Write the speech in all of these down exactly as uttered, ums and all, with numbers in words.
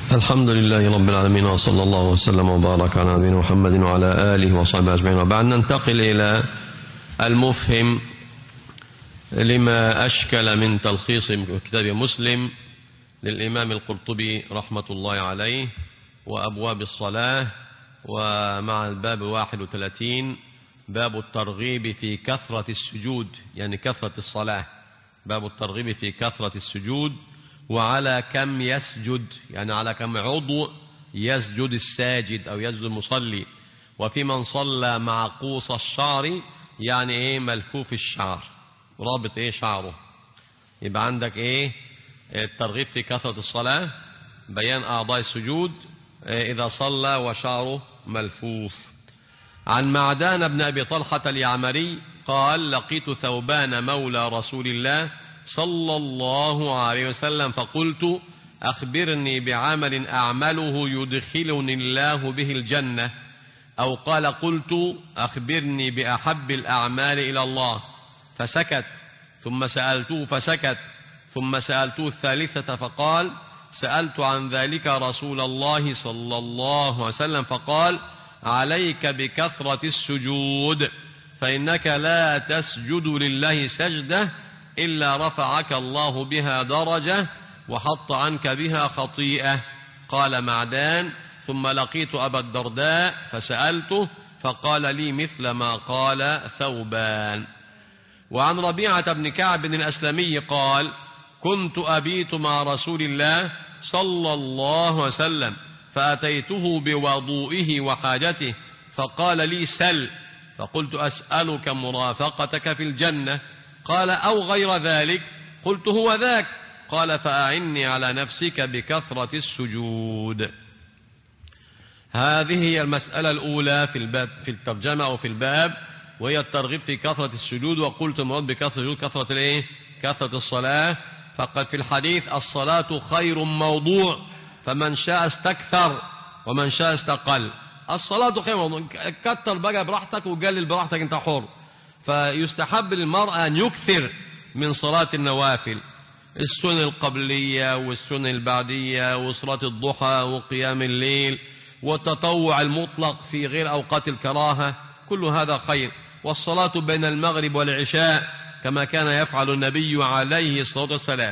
الحمد لله رب العالمين، وصلى الله وسلم وبارك على نبينا محمد وعلى آله وصحبه أجمعين. وبعد ننتقل إلى المفهم لما أشكل من تلخيص كتاب مسلم للإمام القرطبي رحمة الله عليه وأبواب الصلاة، ومع الباب واحد وثلاثين باب الترغيب في كثرة السجود، يعني كثرة الصلاة، باب الترغيب في كثرة السجود، وعلى كم يسجد، يعني على كم عضو يسجد الساجد أو يسجد المصلي، وفي من صلى مع قوس الشعر، يعني ايه ملفوف الشعر، رابط ايه شعره. يبقى عندك ايه الترغيب في كثرة الصلاة، بيان أعضاء السجود إيه إذا صلى وشعره ملفوف. عن معدان بن أبي طلحة اليعمري قال: لقيت ثوبان مولى رسول الله صلى الله عليه وسلم فقلت: أخبرني بعمل أعمله يدخلني الله به الجنة، أو قال: قلت: أخبرني بأحب الأعمال إلى الله، فسكت، ثم سألته فسكت، ثم سألته الثالثة فقال: سألت عن ذلك رسول الله صلى الله عليه وسلم فقال: عليك بكثرة السجود، فإنك لا تسجد لله سجدة إلا رفعك الله بها درجة وحط عنك بها خطيئة. قال معدان: ثم لقيت أبا الدرداء فسألته فقال لي مثل ما قال ثوبان. وعن ربيعة بن كعب الأسلمي قال: كنت أبيت مع رسول الله صلى الله عليه وسلم فأتيته بوضوئه وحاجته فقال لي: سل، فقلت: أسألك مرافقتك في الجنة. قال: أو غير ذلك. قلت: هو ذاك. قال: فأعني على نفسك بكثرة السجود. هذه هي المسألة الأولى في الباب، في الترجمة أو في الباب، وهي الترغيب في كثرة السجود. وقلت مراد بكثرة السجود كثرة الايه؟ كثرة الصلاة. فقد في الحديث: الصلاة خير موضوع، فمن شاء استكثر ومن شاء استقل. الصلاة خير موضوع، كتر بقى براحتك وقلل براحتك، انت حر. فيستحب للمرأة أن يكثر من صلاة النوافل، السنن القبلية والسنن البعدية وصلاة الضحى وقيام الليل والتطوع المطلق في غير أوقات الكراهة، كل هذا خير. والصلاة بين المغرب والعشاء كما كان يفعل النبي عليه الصلاة والسلام.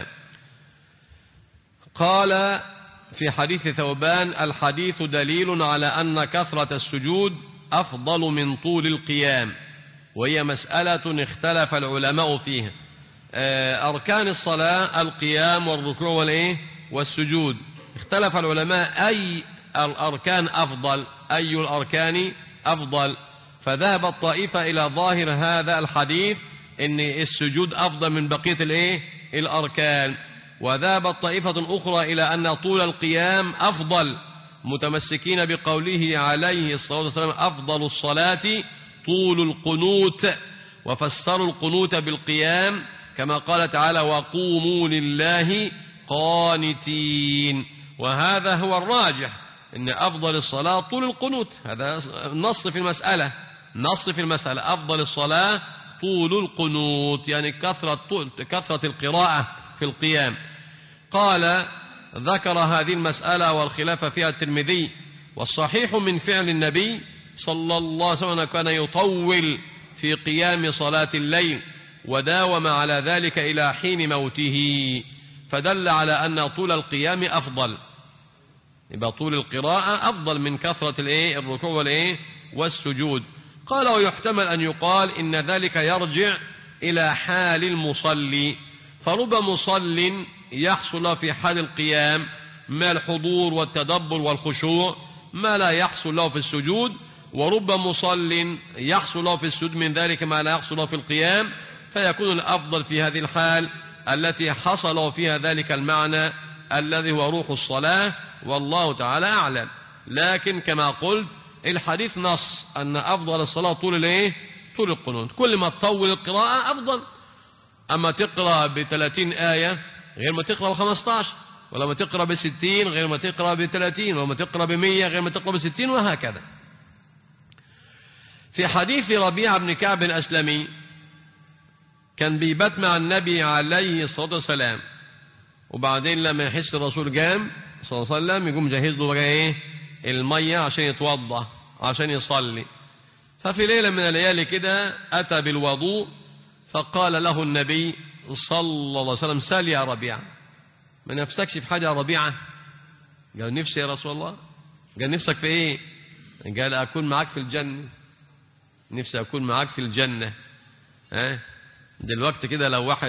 قال في حديث ثوبان: الحديث دليل على أن كثرة السجود أفضل من طول القيام، وهي مسألة اختلف العلماء فيها. أركان الصلاة القيام والركوع والإيه والسجود، اختلف العلماء أي الأركان أفضل، أي الأركان أفضل. فذهب الطائفة إلى ظاهر هذا الحديث إن السجود أفضل من بقية الإيه الأركان، وذهب الطائفة أخرى إلى أن طول القيام أفضل، متمسكين بقوله عليه الصلاة والسلام: أفضل الصلاة طول القنوت، وفسروا القنوت بالقيام كما قال تعالى: وقوموا لله قانتين. وهذا هو الراجح، إن أفضل الصلاة طول القنوت، هذا نص في المسألة، نص في المسألة أفضل الصلاة طول القنوت، يعني كثرة كثرة القراءة في القيام. قال: ذكر هذه المسألة والخلاف فيها الترمذي، والصحيح من فعل النبي صلى الله عليه وسلم كان يطول في قيام صلاة الليل، وداوم على ذلك إلى حين موته، فدل على أن طول القيام أفضل، يبقى طول القراءة أفضل من كثرة الايه الركوع والايه والسجود. قال: ويحتمل أن يقال إن ذلك يرجع إلى حال المصلي، فرب مصل يحصل له في حال القيام من الحضور والتدبر والخشوع ما لا يحصل له في السجود، ورب مصل يحصل له في السجود من ذلك ما لا يحصل له في القيام، فيكون الأفضل في هذه الحال التي حصل فيها ذلك المعنى الذي هو روح الصلاة، والله تعالى أعلم. لكن كما قلت الحديث نص أن أفضل الصلاة طول الايه طول القنوت، كل ما تطول القراءة أفضل. أما تقرأ بثلاثين آية غير ما تقرأ بخمسة عشر، ولما تقرأ بستين غير ما تقرأ بثلاثين، ولما تقرأ بمية غير ما تقرأ بستين، وهكذا. في حديث ربيعة بن كعب الأسلمي كان بيبات مع النبي عليه الصلاة والسلام، وبعدين لما يحس الرسول قام صلى الله عليه وسلم يقوم جهز له بقى ايه المية عشان يتوضأ عشان يصلي. ففي ليلة من الليالي كده أتى بالوضوء، فقال له النبي صلى الله عليه وسلم: سل يا ربيعة، ما نفسكش في حاجة يا ربيعة؟ قال: نفسي يا رسول الله. قال: نفسك في ايه؟ قال: أكون معك في الجنة، نفسي أكون معك في الجنة. ها دلوقتي كده لو واحد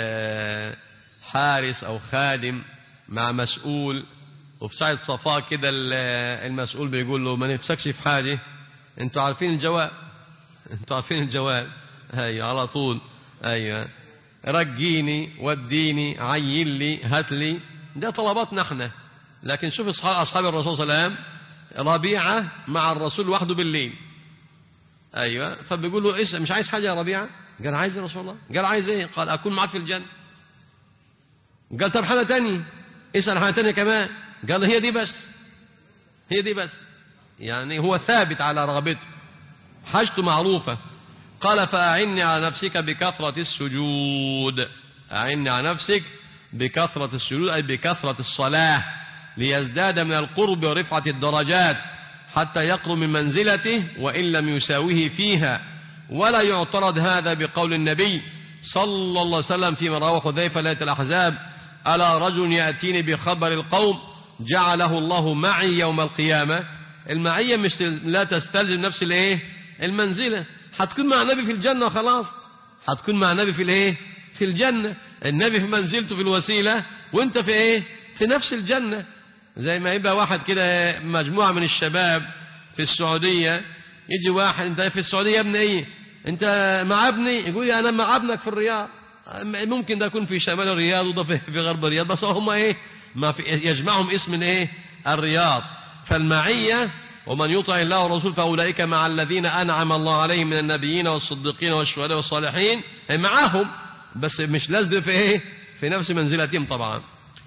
حارس أو خادم مع مسؤول، وفي ساعة صفاء كده المسؤول بيقول له: ما نفسكش في حاجة؟ انتوا عارفين الجواب، انتوا عارفين الجواب. ايوه على طول، ايوه رجيني وديني عيل لي هات لي، ده طلباتنا احنا. لكن شوف اصحاب الرسول صلى الله عليه وسلم، ربيعة مع الرسول وحده بالليل، ايوه فبيقول له: إيش مش عايز حاجة يا ربيعة؟ قال: عايز يا رسول الله. قال: عايز ايه؟ قال: اكون معك في الجنة. قال: طب حاجة تانية، اسأل حاجة تانية كمان. قال: هي دي بس، هي دي بس. يعني هو ثابت على رغبته، حاجته معروفة. قال: فأعني على نفسك بكثرة السجود، أعني على نفسك بكثرة السجود أي بكثرة الصلاة، ليزداد من القرب ورفعة الدرجات حتى يقرب من منزلته وإن لم يساويه فيها. ولا يعترض هذا بقول النبي صلى الله عليه وسلم فيما رواه حذيفة ليلة الأحزاب: ألا رجل يأتيني بخبر القوم جعله الله معي يوم القيامة. المعية مش لا تستلزم نفس الايه المنزلة، هتكون مع النبي في الجنة وخلاص، هتكون مع النبي في الايه في الجنة. النبي في منزلته في الوسيلة وانت في ايه في نفس الجنة. زي ما يبقى واحد كده مجموعة من الشباب في السعودية، يجي واحد: انت في السعودية يا ابني ايه؟ انت مع ابني؟ يقول: انا مع ابنك في الرياض. ممكن ده يكون في شمال الرياض وده في غرب الرياض، بس هم ايه ما في يجمعهم اسم ايه الرياض. فالمعية: ومن يطع الله والرسول فأولئك مع الذين أنعم الله عليهم من النبيين والصديقين والشهداء والصالحين، معاهم بس مش لازم في ايه في نفس منزلتهم طبعا.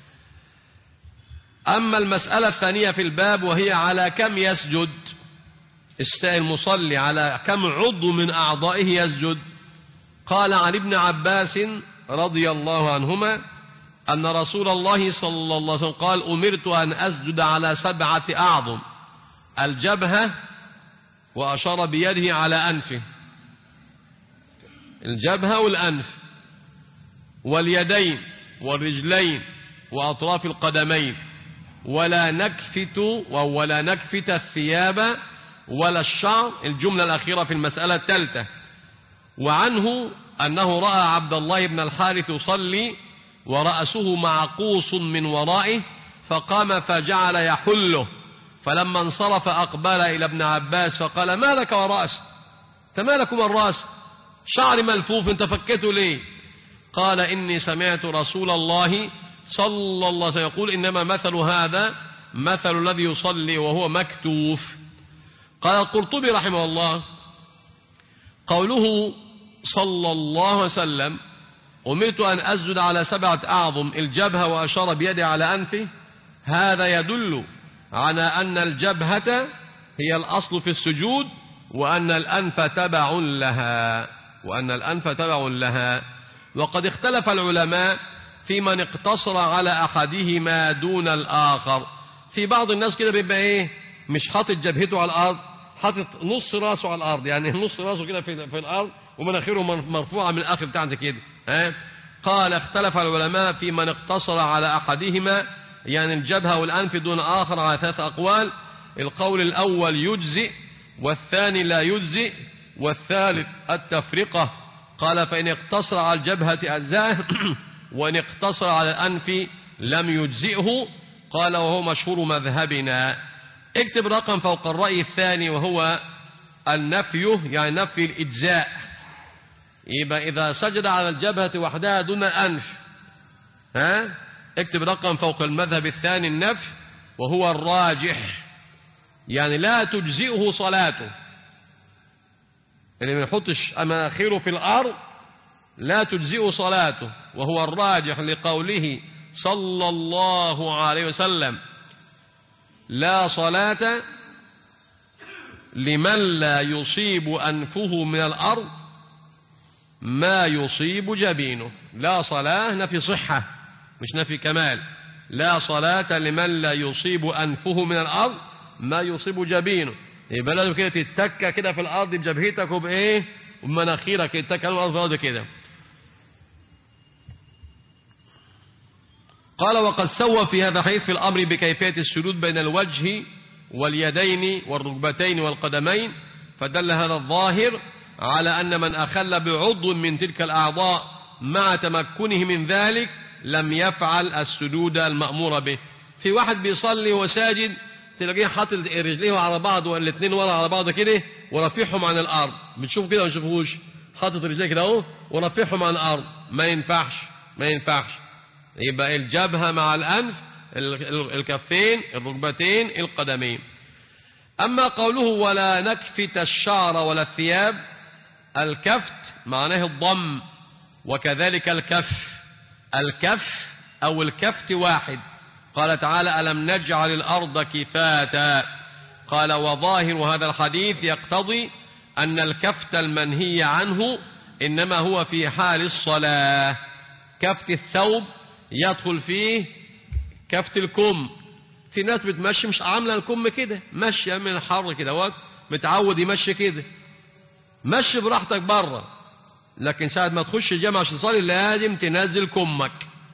أما المسألة الثانية في الباب وهي على كم يسجد المصلي، على كم عضو من أعضائه يسجد. قال عن ابن عباس رضي الله عنهما أن رسول الله صلى الله عليه وسلم قال: أمرت أن أسجد على سبعة أعظم: الجبهة، وأشار بيده على أنفه، الجبهة والأنف، واليدين والرجلين وأطراف القدمين، ولا نكفت ولا نكفت الثياب ولا الشعر. الجملة الأخيرة في المسألة الثالثة. وعنه أنه رأى عبد الله بن الحارث يصلي ورأسه معقوص من ورائه، فقام فجعل يحله، فلما انصرف أقبل إلى ابن عباس فقال: ما لك ورأس؟ انت مالكم الرأس؟ شعر ملفوف انت فكته ليه؟ قال: إني سمعت رسول الله صلى الله عليه وسلم يقول: إنما مثل هذا مثل الذي يصلي وهو مكتوف. قال القرطبي رحمه الله: قوله صلى الله عليه وسلم: أمرت أن أسجد على سبعة أعظم: الجبهة، وأشار بيده على أنفه، هذا يدل على أن الجبهة هي الأصل في السجود، وأن الأنف تبع لها وأن الأنف تبع لها. وقد اختلف العلماء في من اقتصر على أحدهما دون الآخر. في بعض الناس كده بيبقى إيه مش حاطط جبهته على الأرض، حاطط نص راسه على الأرض، يعني نص راسه كده في, في الأرض ومناخيره مرفوعة من الآخر بتاعته كده. ها قال: اختلف العلماء في من اقتصر على أحدهما، يعني الجبهة والأنف دون آخر، على ثلاث أقوال. القول الأول يجزئ، والثاني لا يجزئ، والثالث التفرقة. قال: فإن اقتصر على الجبهة أجزاه، وإن اقتصر على الأنف لم يجزئه. قال: وهو مشهور مذهبنا. اكتب رقم فوق الرأي الثاني وهو النفي، يعني نفي الإجزاء. يبقى إذا سجد على الجبهة وحدها دون الأنف، ها اكتب رقم فوق المذهب الثاني النفي، وهو الراجح، يعني لا تجزئه صلاته. اللي ما يحطش مناخيره في الأرض لا تجزئه صلاته، وهو الراجح لقوله صلى الله عليه وسلم: لا صلاة لمن لا يصيب أنفه من الأرض ما يصيب جبينه. لا صلاة نفي صحة مش نفي كمال. لا صلاة لمن لا يصيب أنفه من الأرض ما يصيب جبينه. يبقى لازم كده تتكى كده في الأرض بجبهتك وبإيه ومناخيرك تتكى على الأرض كده. قال وقد سوى في هذا الحديث في الأمر بكيفية السجود بين الوجه واليدين والركبتين والقدمين، فدل هذا الظاهر على أن من أخل بعضو من تلك الأعضاء مع تمكنه من ذلك لم يفعل السجود المأمور به. في واحد بيصلي وساجد تلاقيه حاطط رجليه على بعض والاثنين ورا على بعض كده ورفيعهم عن الأرض، بتشوف كده ما نشوفوش، حاطط رجليه كده اهو ورفيعهم عن الأرض، ما ينفعش ما ينفعش. يبقى الجبهة مع الأنف، الكفين، الركبتين، القدمين. أما قوله ولا نكفت الشعر ولا الثياب، الكفت معناه الضم، وكذلك الكف. الكف أو الكفت واحد. قال تعالى ألم نجعل الأرض كفاتا. قال وظاهر هذا الحديث يقتضي أن الكفت المنهي عنه إنما هو في حال الصلاة. كفت الثوب يدخل فيه كفت الكم. في ناس بتمشي مش عامله الكم كده، ماشيه من الحر كده وقت متعود يمشي كده، مشي براحتك بره، لكن ساعه ما تخش الجامع عشان تصلي لازم تنزل كمك،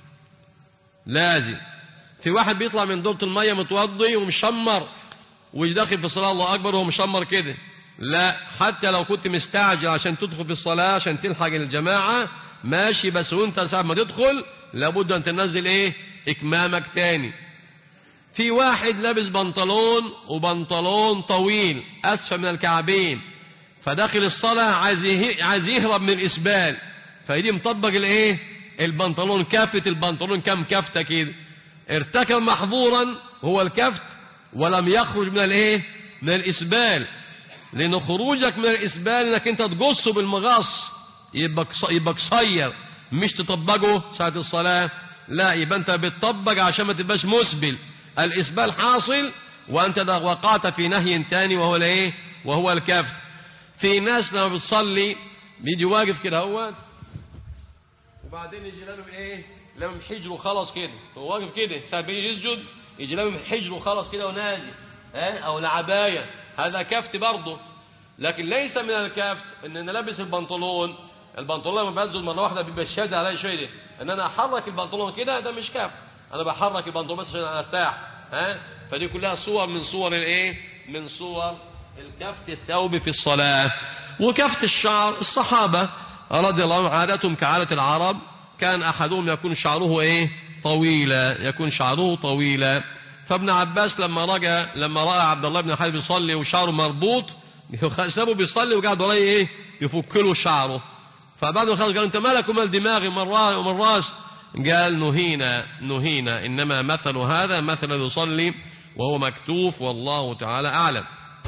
لازم. في واحد بيطلع من دورة الميه متوضي ومشمر وداخل في الصلاه الله اكبر وهو مشمر كده، لا، حتى لو كنت مستعجل عشان تدخل في الصلاه عشان تلحق الجماعه ماشي، بس وانت ساعه ما تدخل لابد ان تنزل ايه اكمامك تاني. في واحد لابس بنطلون وبنطلون طويل اسفل من الكعبين، فداخل الصلاه عايز يهرب من الاسبال، فيجي مطبق الايه البنطلون، كافه البنطلون كم كفته كده، ارتكب محظورا هو الكفت ولم يخرج من الايه من الاسبال، لان خروجك من الاسبال انك انت تقصه بالمغص يبقى يبقى قصير، مش تطبقه ساعة الصلاة، لا، يبقى انت بتطبق عشان ما تبقاش مسبل. الاسبال حاصل وانت وقعت في نهي تاني وهو الايه وهو الكفت. في ناس لما بتصلي بيجي واقف كده هو وبعدين يجي لهم ايه لهم حجره خلاص كده، هو واقف كده ساعة بيجي يسجد يجي لهم حجره خلاص كده ونازل ها او العبايه، هذا كفت برضه. لكن ليس من الكفت ان انا لابس البنطلون، البنطلون لما بنزل مره واحده بيبقى شاد عليا شويه دي، ان انا احرك البنطلون كده ده مش كفت، انا بحرك البنطلون بس عشان ارتاح، ها، فدي كلها صور من صور الايه من صور الكفت الثوب في الصلاه. وكفت الشعر الصحابه رضي الله عنهم عادتهم كعاده العرب، كان احدهم يكون شعره ايه طويلا، يكون شعره طويلا. فابن عباس لما رجع لما راى عبد الله بن حارث بيصلي وشعره مربوط سابه بيصلي وقعد وراه ايه يفك له شعره، فبعد ما خلص قال انت مالك ومال دماغي ومن الراس؟ قال نهينا نهينا انما مثل هذا مثل يصلي وهو مكتوف والله تعالى اعلم.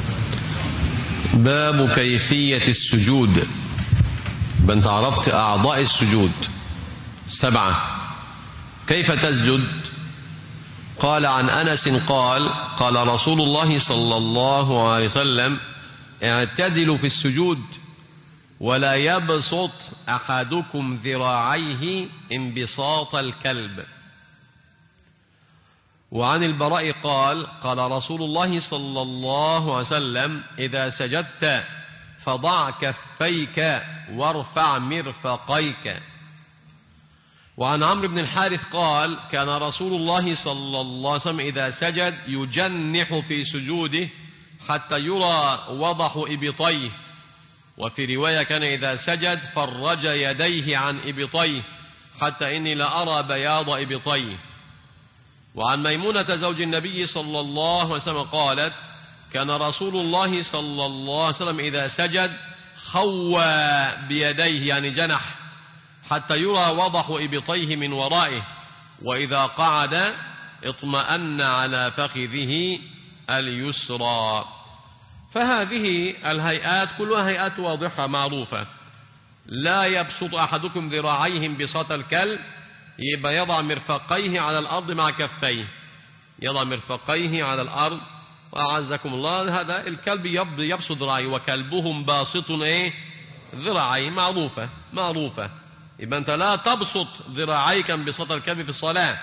باب كيفية السجود. بنت عرفت اعضاء السجود سبعة. كيف تسجد؟ قال عن انس قال قال رسول الله صلى الله عليه وسلم اعتدلوا في السجود ولا يبسط أحدكم ذراعيه انبساط الكلب. وعن البراء قال قال رسول الله صلى الله عليه وسلم إذا سجدت فضع كفيك وارفع مرفقيك. وعن عمرو بن الحارث قال كان رسول الله صلى الله عليه وسلم إذا سجد يجنح في سجوده حتى يرى وضح إبطيه، وفي رواية كان إذا سجد فرج يديه عن إبطيه حتى إني لأرى بياض إبطيه. وعن ميمونة زوج النبي صلى الله عليه وسلم قالت كان رسول الله صلى الله عليه وسلم إذا سجد خوى بيديه يعني جنح حتى يرى وضح إبطيه من ورائه، وإذا قعد اطمأن على فخذه اليسرى. فهذه الهيئات كلها هيئات واضحة معروفة. لا يبسط أحدكم ذراعيه انبساط الكلب، يبقى يضع مرفقيه على الأرض مع كفيه، يضع مرفقيه على الأرض. وأعزكم الله هذا الكلب يبسط ذراعيه وكلبهم باسط ايه ذراعيه، معروفة معروفة. يبقى أنت لا تبسط ذراعيك انبساط الكلب في الصلاة،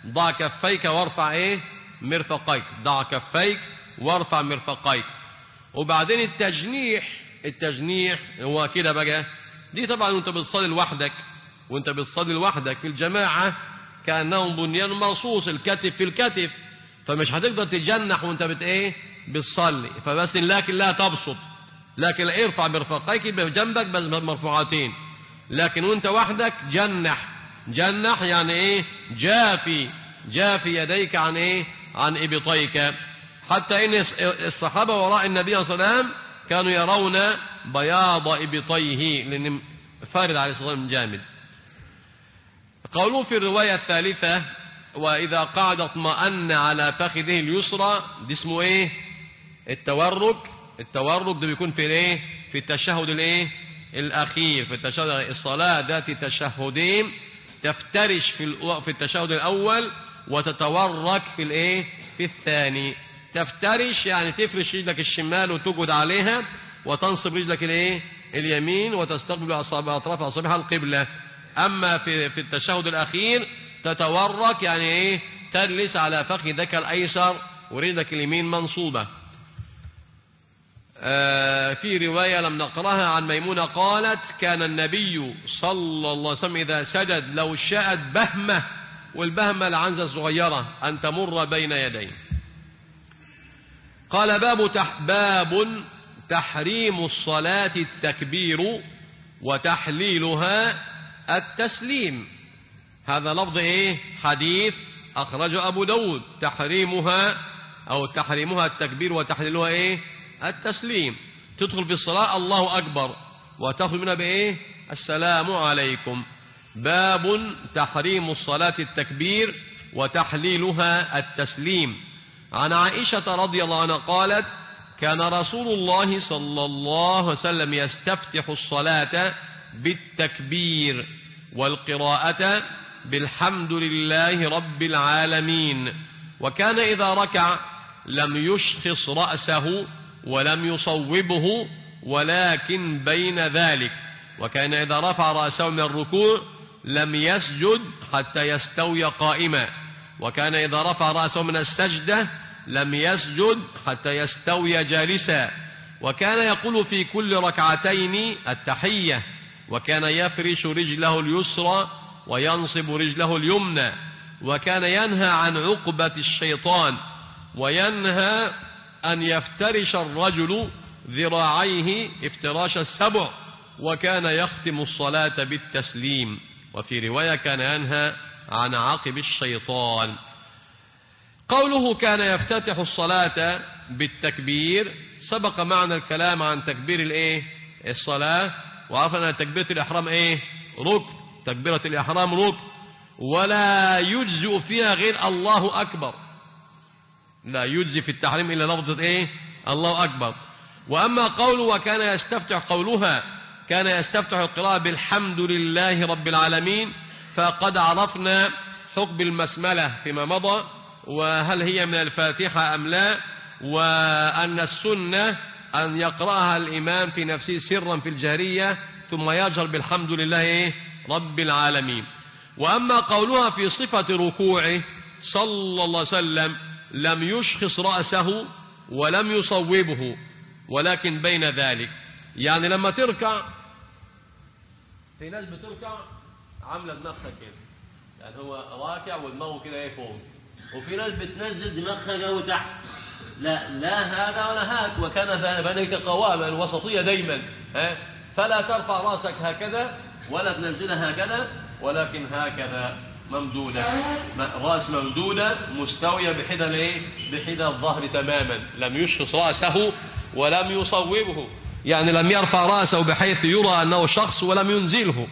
ضع كفيك وارفع ايه مرفقيك، ضع كفيك وارفع مرفقيك. وبعدين التجنيح، التجنيح هو كده بقى، دي طبعا وانت بتصلي لوحدك، وانت بتصلي لوحدك في الجماعة كأنهم بنيان مرصوص، الكتف في الكتف، فمش هتقدر تجنح وانت بت ايه بتصلي، فبس لكن لا تبسط، لكن ارفع مرفقيك بجنبك بس مرفوعتين، لكن وانت وحدك جنح، جنح يعني ايه جافي، جافي يديك عن ايه عن ابطيك. حتى ان الصحابة وراء النبي صلى الله عليه وسلم كانوا يرون بياض ابطيه، لان فارد عليه الصلاة والسلام جامد. قولوا في الرواية الثالثة وإذا قعد اطمأن على فخذه اليسرى، دي اسمه ايه التورك. التورك ده بيكون في الايه في التشهد الايه الاخير، في التشهد الصلاة ذات تشهدين، تفترش في في التشهد الاول وتتورك في الايه في الثاني. تفترش يعني تفرش رجلك الشمال وتجد عليها، وتنصب رجلك الايه اليمين وتستقبل اصابع اطراف اصابعها القبلة. اما في في التشهد الاخير تتورك يعني ايه تجلس على فخذك الايسر ورجلك اليمين منصوبة. آه في رواية لم نقرأها عن ميمونة قالت كان النبي صلى الله عليه وسلم إذا سجد لو شاءت بهمة، والبهمة العنزة الصغيرة، أن تمر بين يديه. قال باب تح باب تحريم الصلاة التكبير وتحليلها التسليم. هذا لفظ ايه حديث أخرجه أبو داود، تحريمها أو تحريمها التكبير وتحليلها ايه التسليم. تدخل في الصلاة الله أكبر وتخرج منها بإيه السلام عليكم. باب تحريم الصلاة التكبير وتحليلها التسليم. عن عائشة رضي الله عنها قالت كان رسول الله صلى الله عليه وسلم يستفتح الصلاة بالتكبير والقراءة بالحمد لله رب العالمين، وكان إذا ركع لم يشخص رأسه ولم يصوبه ولكن بين ذلك، وكان إذا رفع رأسه من الركوع لم يسجد حتى يستوي قائما، وكان إذا رفع رأسه من السجدة لم يسجد حتى يستوي جالسا، وكان يقول في كل ركعتين التحية، وكان يفرش رجله اليسرى وينصب رجله اليمنى، وكان ينهى عن عقبة الشيطان، وينهى أن يفترش الرجل ذراعيه افتراش السبع، وكان يختم الصلاة بالتسليم. وفي رواية كان ينهى عن عقب الشيطان. قوله كان يفتتح الصلاة بالتكبير، سبق معنا الكلام عن تكبير الايه الصلاة، وعرفنا أن تكبيرة الإحرام ايه ركن، تكبيرة الإحرام ركن، ولا يجزئ فيها غير الله أكبر، لا يجزي في التحريم إلا لفظة ايه الله أكبر. وأما قوله وكان يستفتح، قولها كان يستفتح القراءة بالحمد لله رب العالمين، فقد عرفنا حكم المسملة فيما مضى، وهل هي من الفاتحة أم لا، وأن السنة أن يقرأها الإمام في نفسه سرا في الجهرية ثم يجهر بالحمد لله رب العالمين. وأما قولها في صفة ركوعه صلى الله عليه وسلم لم يشخص رأسه ولم يصوبه ولكن بين ذلك، يعني لما تركع، في ناس بتركع عاملة دماغها كده، يعني هو راكع ودماغه كده ايه فوق، وفي ناس بتنزل دماغها جو تحت، لا لا هذا ولا هاك، وكان بينك قوامة الوسطية دايما، ها فلا ترفع راسك هكذا ولا تنزلها هكذا، ولكن هكذا ممدودة، راس ممدودة مستوية بحذا الايه بحذا الظهر تماما، لم يشخص رأسه ولم يصوبه، يعني لم يرفع رأسه بحيث يرى أنه شخص ولم ينزله.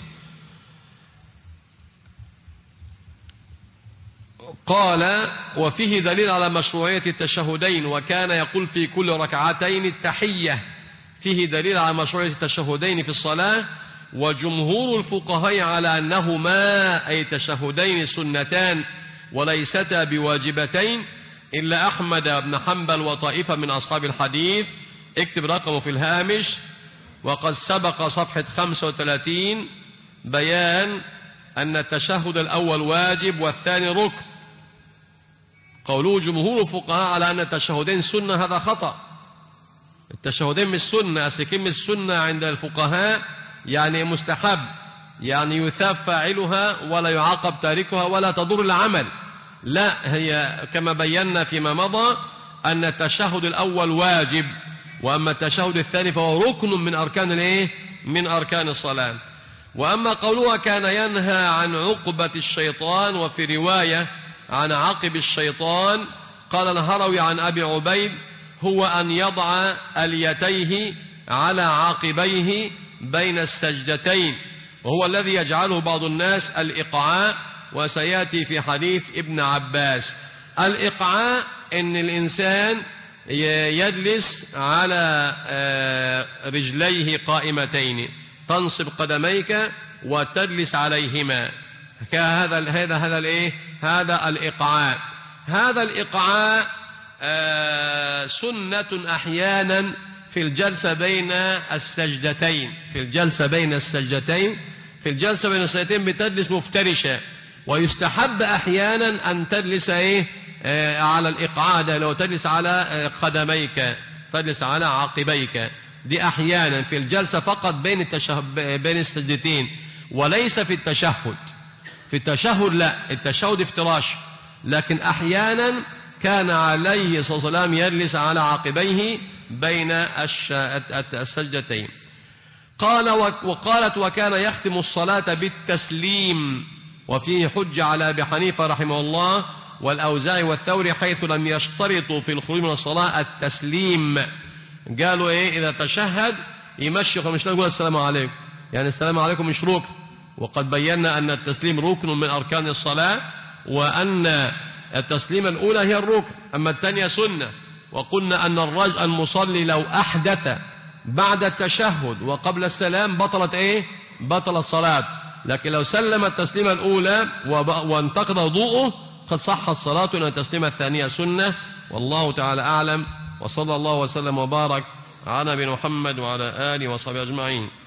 قال وفيه دليل على مشروعية التشهدين، وكان يقول في كل ركعتين التحية، فيه دليل على مشروعية التشهدين في الصلاة. وجمهور الفقهاء على أنهما أي تشهدين سنتان وليستا بواجبتين، إلا أحمد بن حنبل وطائفة من أصحاب الحديث، اكتب رقمه في الهامش، وقد سبق صفحة خمسة وثلاثين بيان أن التشهد الأول واجب والثاني ركن، قوله جمهور الفقهاء على أن التشهدين سنة هذا خطأ. التشهدين مش سنة، أصل كلمة السنة عند الفقهاء يعني مستحب، يعني يثاب فاعلها ولا يعاقب تاركها ولا تضر العمل. لا، هي كما بينا فيما مضى أن التشهد الأول واجب، وأما التشهد الثاني فهو ركن من أركان الايه؟ من أركان الصلاة. وأما قولها كان ينهى عن عقبة الشيطان، وفي رواية عن عقب الشيطان، قال الهروي عن أبي عبيد هو أن يضع اليتيه على عاقبيه بين السجدتين، وهو الذي يجعله بعض الناس الإقعاء، وسيأتي في حديث ابن عباس. الإقعاء إن الإنسان يجلس على رجليه قائمتين، تنصب قدميك وتجلس عليهما، هذا هذا هذا الايه؟ هذا الإقعاء. هذا الإقعاء سنة أحيانا في الجلسة بين السجدتين، في الجلسة بين السجدتين في الجلسة بين السجدتين بتجلس مفترشة، ويستحب أحيانا أن تجلس إيه؟ آه على الإقعاء ده، لو تجلس على قدميك، تجلس على عقبيك، دي أحيانا في الجلسة فقط بين التشهد بين السجدتين، وليس في التشهد. في التشهد لا، التشهد افتراش، لكن أحيانا كان عليه صلى الله عليه وسلم يجلس على عقبيه بين السجدتين. قال وقالت وكان يختم الصلاة بالتسليم، وفيه حج على أبي حنيفة رحمه الله والأوزاعي والثوري، حيث لم يشترطوا في الخروج من الصلاة التسليم. قالوا إيه؟ إذا تشهد يمشي مش يقول السلام عليكم، يعني السلام عليكم مش ركن، وقد بينا أن التسليم ركن من أركان الصلاة، وأن التسليمة الأولى هي الركن، أما الثانية سنة. وقلنا أن الرجل المصلي لو أحدث بعد التشهد وقبل السلام بطلت إيه؟ بطل الصلاة، لكن لو سلم التسليمة الأولى وانتقض وضوءه قد صح الصلاة، أن التسليمة الثانية سنة. والله تعالى أعلم، وصلى الله وسلم وبارك على نبينا محمد وعلى آله وصحبه أجمعين.